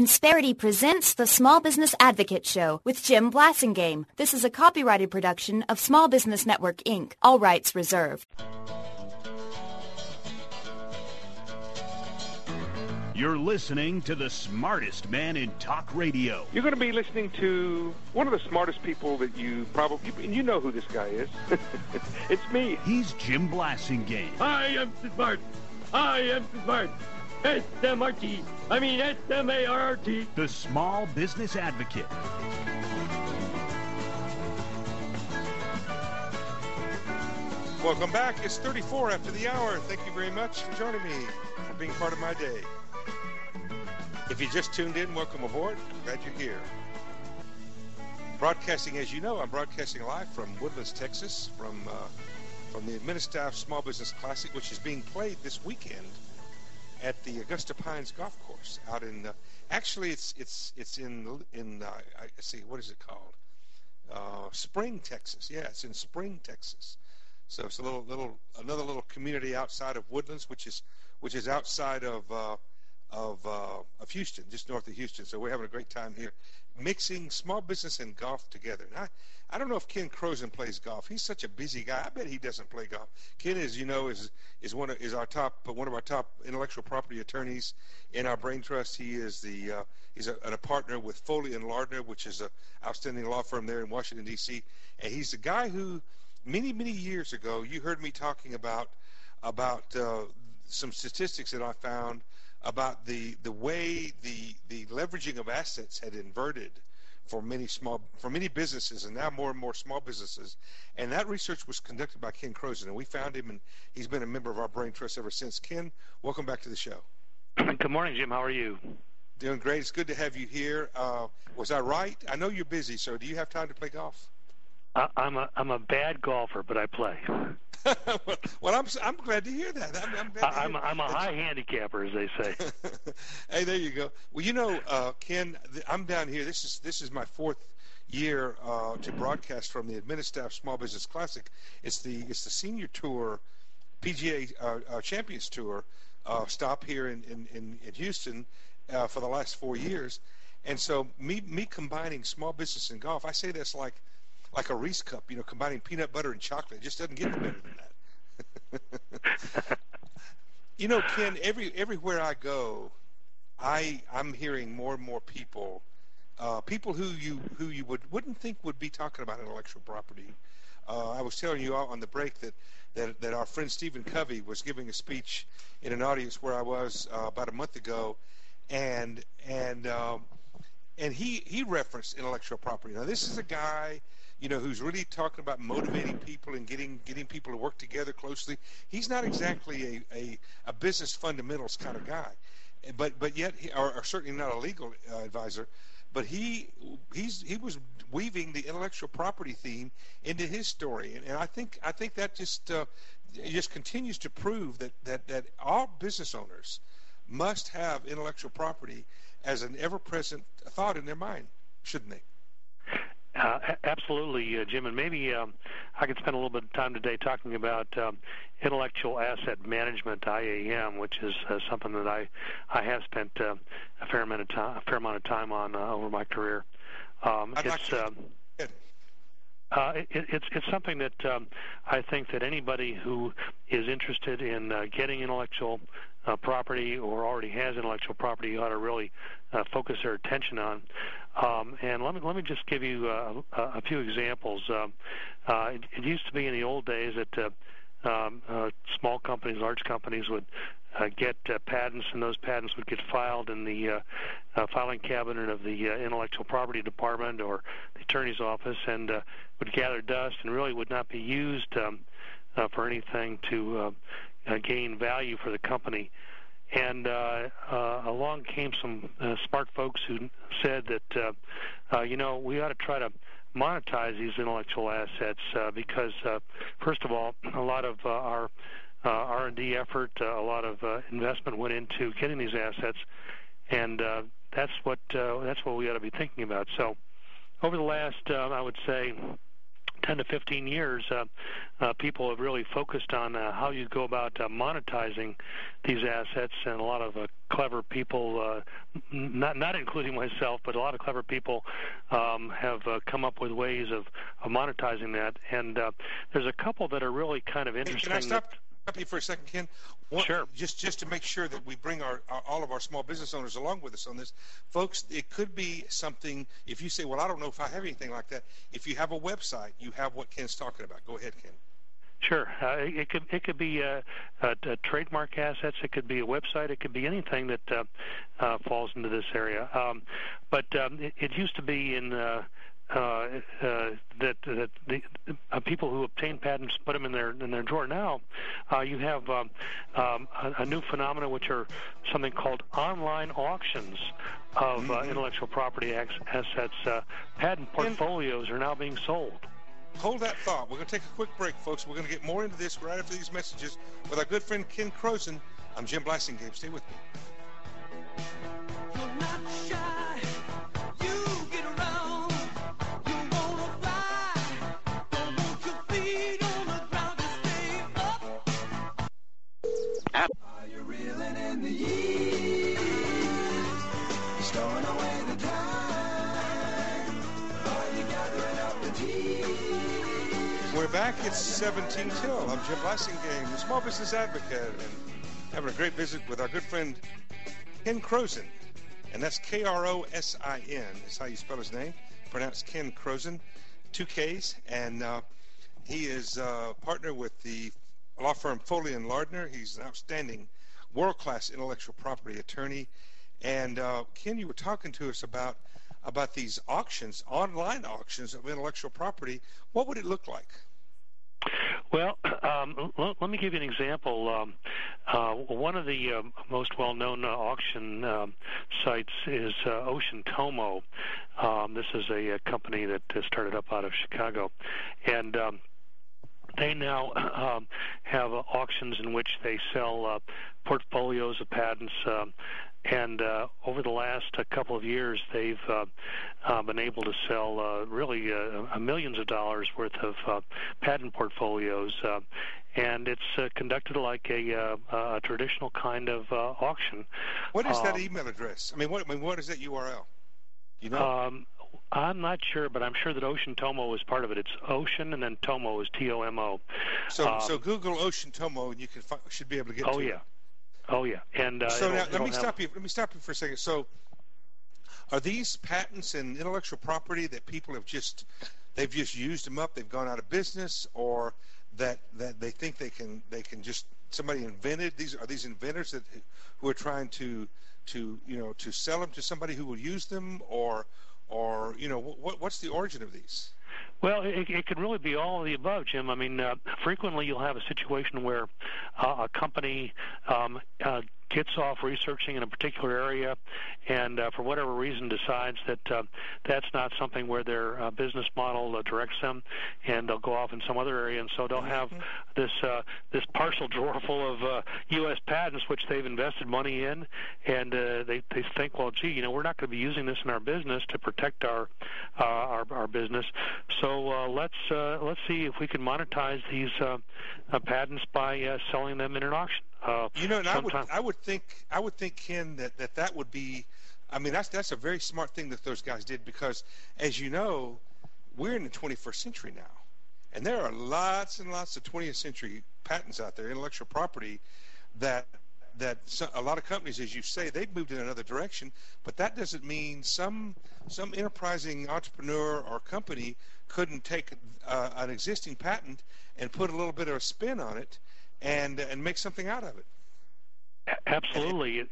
Insperity presents the Small Business Advocate Show with Jim Blasingame. This is a copyrighted production of Small Business Network, Inc. All rights reserved. You're listening to the smartest man in talk radio. You're going to be listening to one of the smartest people that you know who this guy is. It's me. He's Jim Blasingame. I am smart. I am smart. S-M-R-T. I mean S-M-A-R-T. The Small Business Advocate. Welcome back. It's 34 after the hour. Thank you very much for joining me, for being part of my day. If you just tuned in, welcome aboard. Glad you're here. Broadcasting, as you know, I'm broadcasting live from Woodlands, Texas, from the Administaff Small Business Classic, which is being played this weekend at the Augusta Pines Golf Course out in. Actually, it's in let's see, what is it called? Spring, Texas. Yeah, it's in Spring, Texas. So it's another little community outside of Woodlands, which is outside of Houston, just north of Houston. So we're having a great time here, mixing small business and golf together. Now, I don't know if Ken Croson plays golf. He's such a busy guy. I bet he doesn't play golf. Ken, as you know, is one of our top intellectual property attorneys in our brain trust. He is he's a partner with Foley and Lardner, which is an outstanding law firm there in Washington D.C. And he's the guy who many years ago you heard me talking about some statistics that I found about the way the leveraging of assets had inverted for many businesses, and now more and more small businesses. And that research was conducted by Ken Croson, and we found him, and he's been a member of our Brain Trust ever since. Ken, welcome back to the show. Good morning, Jim. How are you? Doing great. It's good to have you here. Was I right? I know you're busy, so do you have time to play golf? I'm a bad golfer, but I play. Well, I'm glad to hear that. I'm a high handicapper, as they say. Hey, there you go. Well, you know, Ken, I'm down here. This is my fourth year to broadcast from the Administaff Small Business Classic. It's the senior tour, PGA Champions Tour stop here in Houston for the last 4 years, and so me combining small business and golf, I say that's like a Reese cup, combining peanut butter and chocolate. It just doesn't get any better than that. Ken, everywhere I go, I'm hearing more and more people who you wouldn't think would be talking about intellectual property. I was telling you on the break that our friend Stephen Covey was giving a speech in an audience where I was about a month ago, and he referenced intellectual property. Now, this is a guy who's really talking about motivating people and getting people to work together closely. He's not exactly a business fundamentals kind of guy, but yet or certainly not a legal advisor. But he was weaving the intellectual property theme into his story, and I think that just continues to prove that all business owners must have intellectual property as an ever-present thought in their mind, shouldn't they? Absolutely, Jim, and maybe I could spend a little bit of time today talking about intellectual asset management, IAM, which is something that I have spent a fair amount of time on over my career. It's something that I think that anybody who is interested in getting intellectual property or already has intellectual property ought to really focus their attention on. And let me just give you a few examples. It used to be in the old days that small companies, large companies would get patents, and those patents would get filed in the filing cabinet of the intellectual property department or the attorney's office, and would gather dust and really would not be used for anything to gain value for the company. And along came some smart folks who said that, we ought to try to monetize these intellectual assets because, first of all, a lot of our R&D effort, a lot of investment went into getting these assets, and that's what we ought to be thinking about. So over the last, I would say, 10 to 15 years, people have really focused on how you go about monetizing these assets, and a lot of clever people, not including myself, but a lot of clever people have come up with ways of monetizing that. And there's a couple that are really kind of interesting. Can I stop you for a second, Ken? Sure. Just to make sure that we bring all of our small business owners along with us on this, folks. It could be something. If you say, "Well, I don't know if I have anything like that," if you have a website, you have what Ken's talking about. Go ahead, Ken. Sure. It could be trademark assets. It could be a website. It could be anything that falls into this area. But it used to be in. That the people who obtain patents put them in their drawer. Now you have a new phenomenon, which are something called online auctions of intellectual property assets. Patent portfolios are now being sold. Hold that thought. We're going to take a quick break, folks. We're going to get more into this right after these messages with our good friend Ken Croson. I'm Jim Blasingame. Stay with me. You're not shy. You get around. You wanna fly. Don't want your feet on the ground to stay up. Are you reeling in the years? Stowing away the time. Are you gathering up the tears? We're back. It's 17 till. I'm Jim Blasingame, the small business advocate, and having a great visit with our good friend Ken Croson. And that's Krosin. That's how you spell his name. Pronounced Ken Croson, 2 Ks. And he is a partner with the law firm Foley & Lardner. He's an outstanding, world-class intellectual property attorney. And Ken, you were talking to us about these auctions, online auctions of intellectual property. What would it look like? Well, let me give you an example. One of the most well-known auction sites is Ocean Tomo. This is a company that started up out of Chicago, and they now have auctions in which they sell portfolios of patents. And over the last couple of years, they've been able to sell really millions of dollars worth of patent portfolios, and it's conducted like a traditional kind of auction. What is that email address? What is that URL? You know? I'm not sure, but I'm sure that Ocean Tomo is part of it. It's Ocean, and then Tomo is Tomo. So Google Ocean Tomo, and you should be able to get to it. Oh yeah, and so now let me stop you for a second. So, are these patents and intellectual property that people have just used them up? They've gone out of business, or that they think they can just somebody invented these? Are these inventors who are trying to sell them to somebody who will use them, or what's the origin of these? Well, it could really be all of the above, Jim. I mean, frequently you'll have a situation where a company gets off researching in a particular area and for whatever reason decides that that's not something where their business model directs them, and they'll go off in some other area, and so they'll have this parcel drawer full of U.S. patents which they've invested money in, and they think, well, gee, we're not going to be using this in our business to protect our business, so let's see if we can monetize these patents by selling them in an auction. And I would think, Ken, that would be, that's a very smart thing that those guys did, because, as you know, we're in the 21st century now, and there are lots and lots of 20th century patents out there, intellectual property, that a lot of companies, as you say, they've moved in another direction, but that doesn't mean some enterprising entrepreneur or company couldn't take an existing patent and put a little bit of a spin on it and make something out of it. Absolutely.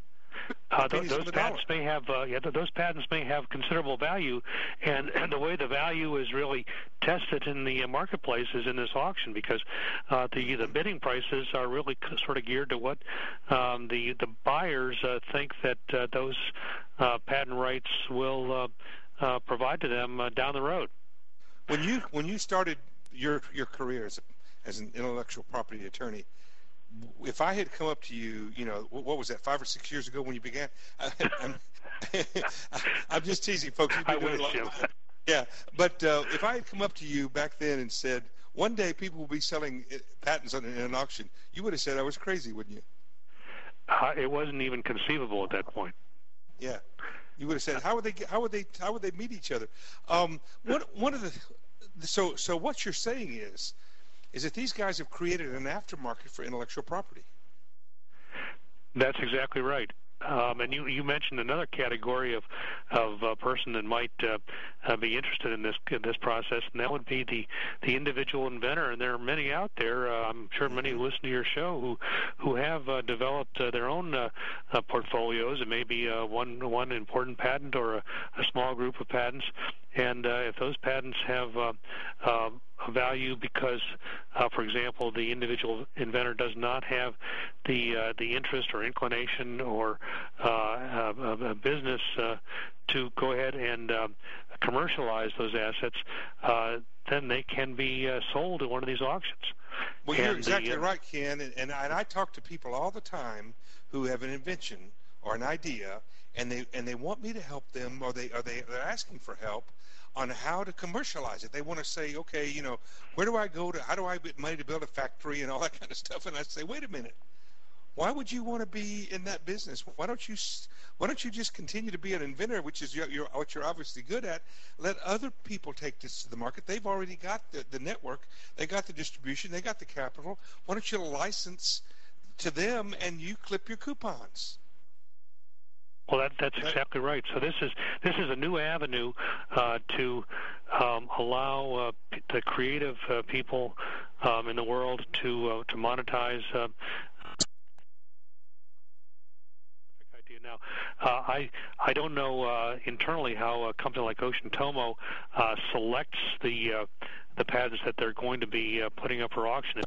Those patents may have considerable value, and the way the value is really tested in the marketplace is in this auction, because the bidding prices are really sort of geared to what the buyers think that those patent rights will provide to them down the road. When you started your career as an intellectual property attorney, if I had come up to you, what was that, 5 or 6 years ago when you began? I'm just teasing, folks. I wish, Jim. Yeah, but if I had come up to you back then and said, one day people will be selling patents in an auction, you would have said I was crazy, wouldn't you? It wasn't even conceivable at that point. Yeah, you would have said, how would they meet each other? So what you're saying is that these guys have created an aftermarket for intellectual property. That's exactly right. And you mentioned another category of a person that might be interested in this process, and that would be the individual inventor. And there are many out there. I'm sure many who listen to your show who have developed their own portfolios. It may be one important patent or a small group of patents. And if those patents have a value because, for example, the individual inventor does not have the interest or inclination or a business to go ahead and commercialize those assets, then they can be sold at one of these auctions. Well, you're exactly right, Ken. And I talk to people all the time who have an invention or an idea, and they want me to help them, or they're asking for help on how to commercialize it. They want to say, okay, where do I go how do I get money to build a factory and all that kind of stuff? And I say, wait a minute. Why would you want to be in that business? Why don't you just continue to be an inventor, which is what you're obviously good at? Let other people take this to the market. They've already got the network. They got the distribution. They got the capital. Why don't you license to them and you clip your coupons? Well, that's exactly right. So this is a new avenue to allow the creative people in the world to monetize. Now, I don't know internally how a company like Ocean Tomo selects the patents that they're going to be putting up for auction.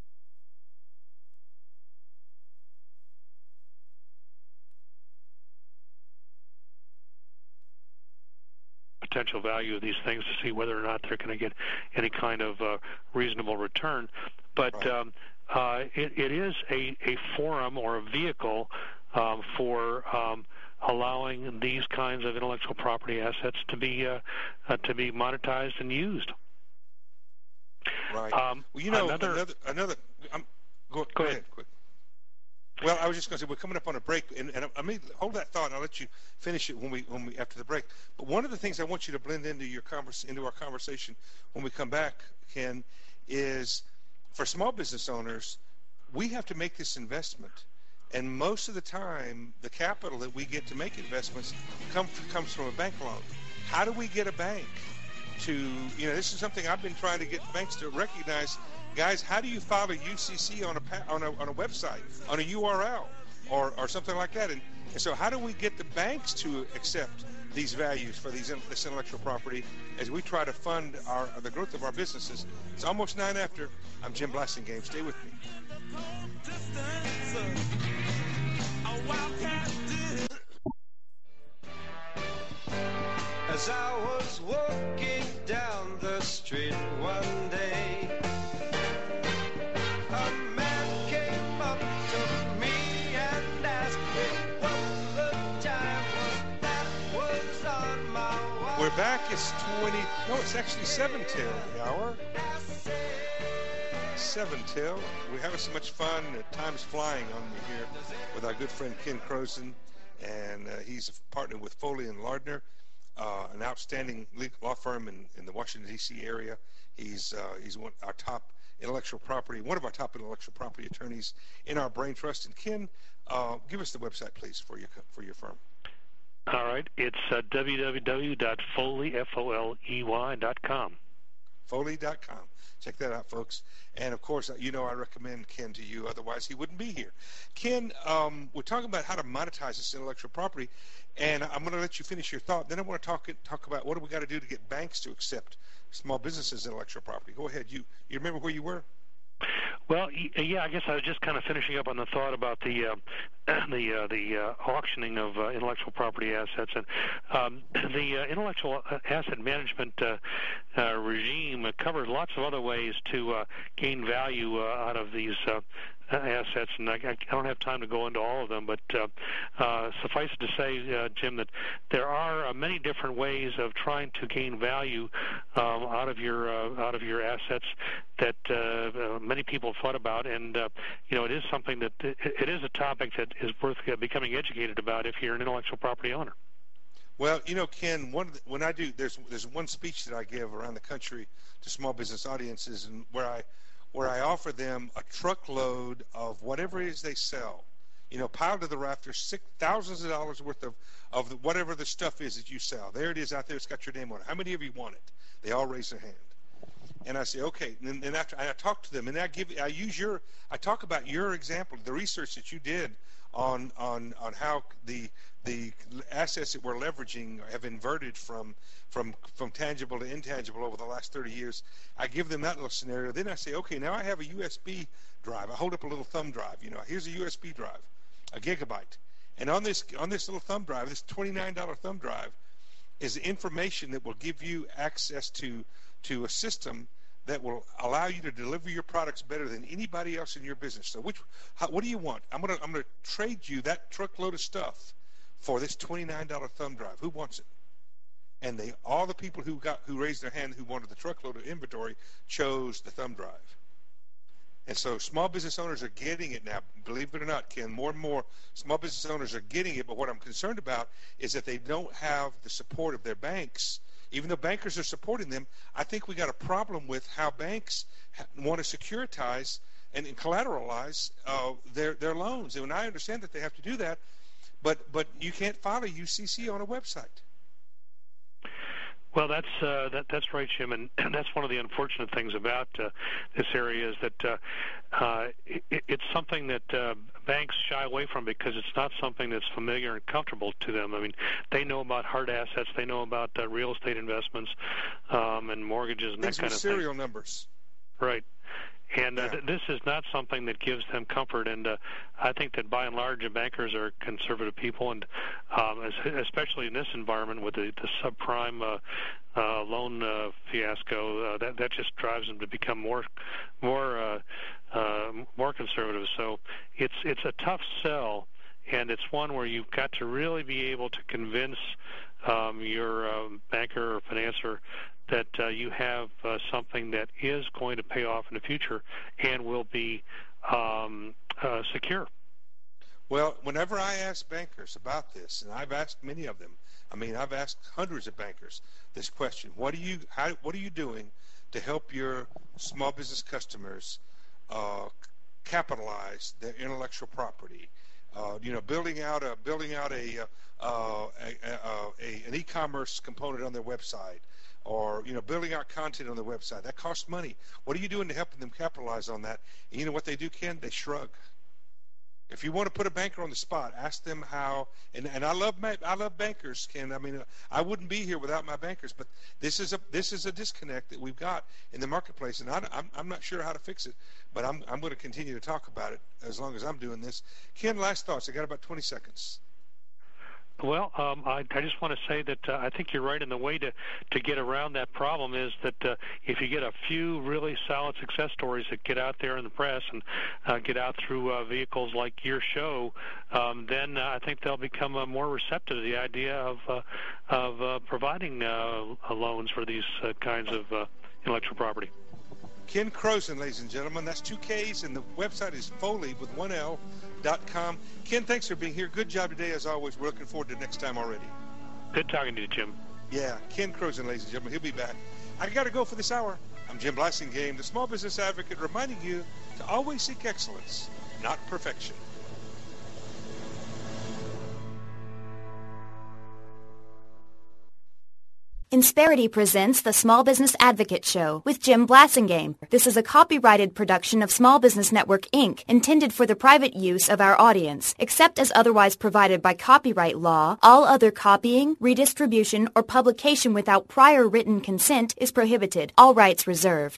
Potential value of these things to see whether or not they're going to get any kind of reasonable return. But it is a forum or a vehicle for allowing these kinds of intellectual property assets to be monetized and used. Right. Well, go ahead. Quick. Well, I was just going to say we're coming up on a break, and I mean, hold that thought, and I'll let you finish it when we after the break. But one of the things I want you to blend into our conversation when we come back, Ken, is for small business owners, we have to make this investment. And most of the time, the capital that we get to make investments comes from a bank loan. How do we get a bank to, this is something I've been trying to get banks to recognize. Guys, how do you file a UCC on a website, on a URL, or something like that? And so how do we get the banks to accept these values for this intellectual property as we try to fund the growth of our businesses? It's almost 9 after. I'm Jim Blasingame. Stay with me. As I was walking down the street one day, a man came up to me and asked me what the time was that was on my watch. We're back. It's actually 7 till the hour. 7 till. We're having so much fun. Time's flying on me here with our good friend Ken Croson, and he's a partner with Foley and Lardner, an outstanding law firm in the Washington D.C. area. He's one of our top intellectual property attorneys in our brain trust. And Ken, give us the website, please, for your firm. All right, it's www.foley.com. Foley.com. Check that out, folks. And, of course, I recommend Ken to you. Otherwise, he wouldn't be here. Ken, we're talking about how to monetize this intellectual property, and I'm going to let you finish your thought. Then I want to talk about what do we got to do to get banks to accept small businesses' intellectual property. Go ahead. You remember where you were? Well, yeah, I guess I was just kind of finishing up on the thought about the auctioning of intellectual property assets, and the intellectual asset management regime covers lots of other ways to gain value out of these assets, and I don't have time to go into all of them, but suffice it to say, Jim, that there are many different ways of trying to gain value out of your assets that many people have thought about, and it is something that it is a topic that is worth becoming educated about if you're an intellectual property owner. Well, Ken, when I do, there's one speech that I give around the country to small business audiences, and where I offer them a truckload of whatever it is they sell, piled to the rafters, thousands of dollars worth of whatever the stuff is that you sell. There it is out there. It's got your name on it. How many of you want it? They all raise their hand. And I say, okay. And after I talk to them, and I talk about your example, the research that you did on how the assets that we're leveraging have inverted from tangible to intangible over the last 30 years. I give them that little scenario. Then I say, okay, now I have a USB drive. I hold up a little thumb drive. Here's a USB drive, a gigabyte. And on this little thumb drive, this $29 thumb drive, is information that will give you access to a system that will allow you to deliver your products better than anybody else in your business. So what do you want? I'm gonna trade you that truckload of stuff for this $29 thumb drive. Who wants it? And all the people who raised their hand who wanted the truckload of inventory chose the thumb drive. And so small business owners are getting it now. Believe it or not, Ken, more and more small business owners are getting it. But what I'm concerned about is that they don't have the support of their banks. Even though bankers are supporting them, I think we got a problem with how banks want to securitize and collateralize their loans. And I understand that they have to do that, but you can't file a UCC on a website. Well, that's right, Jim, and that's one of the unfortunate things about this area is that it's something that banks shy away from because it's not something that's familiar and comfortable to them. I mean, they know about hard assets, they know about real estate investments and mortgages and that kind of thing. Serial numbers. Right. And this is not something that gives them comfort, and I think that by and large, bankers are conservative people, and especially in this environment with the subprime loan fiasco, that just drives them to become more conservative. So it's a tough sell, and it's one where you've got to really be able to convince your banker or financer that you have something that is going to pay off in the future and will be secure. Well, whenever I ask bankers about this, and I've asked many of them, I've asked hundreds of bankers this question: what are you doing to help your small business customers capitalize their intellectual property? Building out an e-commerce component on their website, or building out content on the website. That costs money. What are you doing to help them capitalize on that? And you know what they do, Ken? They shrug. If you want to put a banker on the spot, ask them how. And I love bankers, Ken. I wouldn't be here without my bankers. But this is a disconnect that we've got in the marketplace, and I'm not sure how to fix it. But I'm going to continue to talk about it as long as I'm doing this. Ken, last thoughts. I got about 20 seconds. Well, I just want to say that I think you're right, and the way to get around that problem is that if you get a few really solid success stories that get out there in the press and get out through vehicles like your show, then I think they'll become more receptive to the idea of providing loans for these kinds of intellectual property. Ken Croson, ladies and gentlemen. That's 2 Ks, and the website is Foley with 1L.com. Ken, thanks for being here. Good job today, as always. We're looking forward to next time already. Good talking to you, Jim. Yeah, Ken Croson, ladies and gentlemen. He'll be back. I got to go for this hour. I'm Jim Blasingame, the Small Business Advocate, reminding you to always seek excellence, not perfection. Insperity presents the Small Business Advocate Show with Jim Blasingame. This is a copyrighted production of Small Business Network, Inc., intended for the private use of our audience. Except as otherwise provided by copyright law, all other copying, redistribution, or publication without prior written consent is prohibited. All rights reserved.